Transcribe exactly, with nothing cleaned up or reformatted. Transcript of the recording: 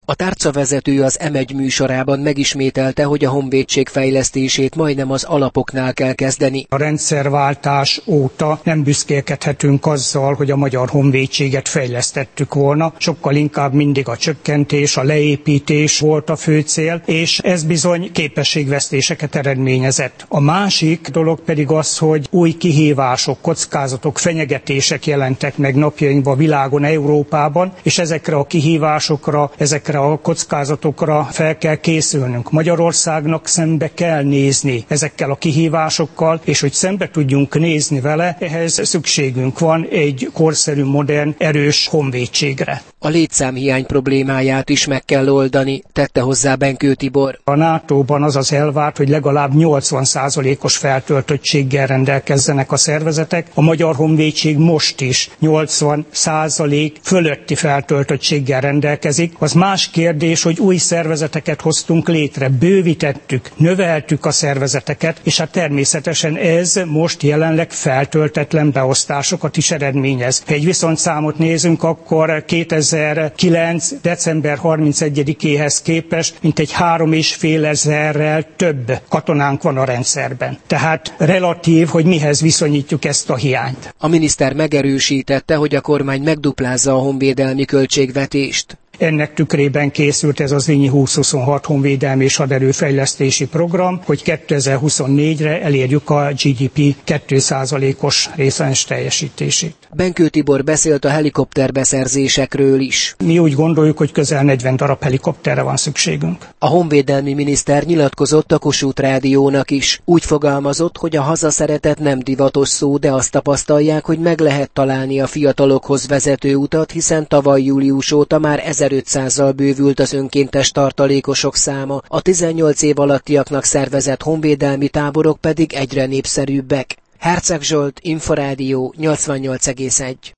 A tárcavezető az em egy műsorában megismételte, hogy a honvédség fejlesztését majdnem az alapoknál kell kezdeni. A rendszerváltás óta nem büszkélkedhetünk azzal, hogy a magyar honvédséget fejlesztettük volna. Sokkal inkább mindig a csökkentés, a leépítés volt a fő cél, és ez bizony képességvesztéseket eredményezett. A másik dolog pedig az, hogy új kihívások, kockázatok, fenyegetések jelentek meg napjainkban a világon, Európában, és ezekre a kihívásokra, ezekre a kockázatokra fel kell készülnünk. Magyarországnak szembe kell nézni ezekkel a kihívásokkal, és hogy szembe tudjunk nézni vele, ehhez szükségünk van egy korszerű, modern, erős honvédségre. A létszámhiány problémáját is meg kell oldani, tette hozzá Benkő Tibor. A nátóban az az elvárt, hogy legalább nyolcvan százalékos feltöltöttséggel rendelkezzenek a szervezetek. A magyar honvédség most is nyolcvan százalék fölötti feltöltöttséggel rendelkezik. Az más kérdés, hogy új szervezeteket hoztunk létre, bővítettük, növeltük a szervezeteket, és hát természetesen ez most jelenleg feltöltetlen beosztásokat is eredményez. Ha egy viszontszámot nézünk, akkor kétezer-kilenc. december harmincegyedikéhez képest mintegy három és fél ezerrel több katonánk van a rendszerben. Tehát relatív, hogy mihez viszonyítjuk ezt a hiányt. A miniszter megerősítette, hogy a kormány megduplázza a honvédelmi költségvetést. Ennek tükrében készült ez az Zrínyi húsz-huszonhat honvédelmi és haderőfejlesztési program, hogy kétezer-huszonnégyre elérjük a gé dé pé két százalékos részarányos teljesítését. Benkő Tibor beszélt a helikopterbeszerzésekről is. Mi úgy gondoljuk, hogy közel negyven darab helikopterre van szükségünk. A honvédelmi miniszter nyilatkozott a Kossuth Rádiónak is. Úgy fogalmazott, hogy a hazaszeretet nem divatos szó, de azt tapasztalják, hogy meg lehet találni a fiatalokhoz vezető utat, hiszen tavaly július óta már ezerötszázzal bővült az önkéntes tartalékosok száma, a tizennyolc év alattiaknak szervezett honvédelmi táborok pedig egyre népszerűbbek. Herceg Zsolt, Inforádió nyolcvannyolc egész egy.